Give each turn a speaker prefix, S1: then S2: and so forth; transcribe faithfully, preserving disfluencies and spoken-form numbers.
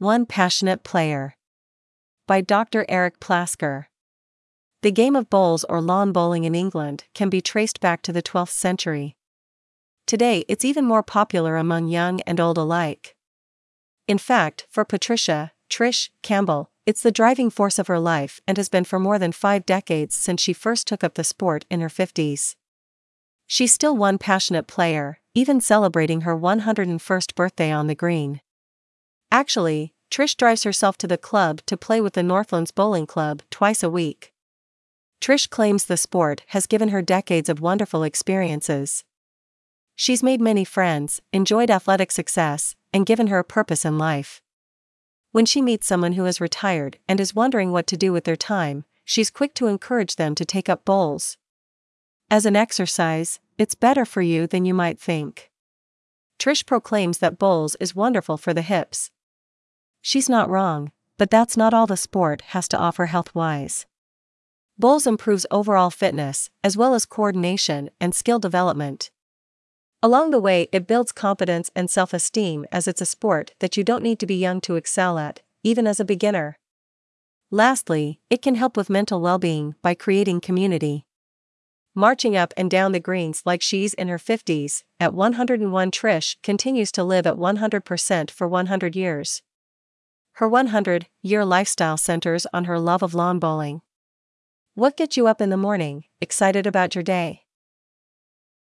S1: One Passionate Player. By Doctor Eric Plasker. The game of bowls or lawn bowling in England can be traced back to the twelfth century. Today it's even more popular among young and old alike. In fact, for Patricia, Trish, Campbell, it's the driving force of her life and has been for more than five decades since she first took up the sport in her fifties. She's still one passionate player, even celebrating her one hundred first birthday on the green. Actually, Trish drives herself to the club to play with the Northlands Bowling Club twice a week. Trish claims the sport has given her decades of wonderful experiences. She's made many friends, enjoyed athletic success, and given her a purpose in life. When she meets someone who has retired and is wondering what to do with their time, she's quick to encourage them to take up bowls. As an exercise, it's better for you than you might think. Trish proclaims that bowls is wonderful for the hips. She's not wrong, but that's not all the sport has to offer health-wise. Bowls improves overall fitness, as well as coordination and skill development. Along the way, it builds confidence and self-esteem, as it's a sport that you don't need to be young to excel at, even as a beginner. Lastly, it can help with mental well-being by creating community. Marching up and down the greens like she's in her fifties, at one hundred and one, Trish continues to live at one hundred percent for one hundred years. Her one hundred year lifestyle centers on her love of lawn bowling. What gets you up in the morning, excited about your day?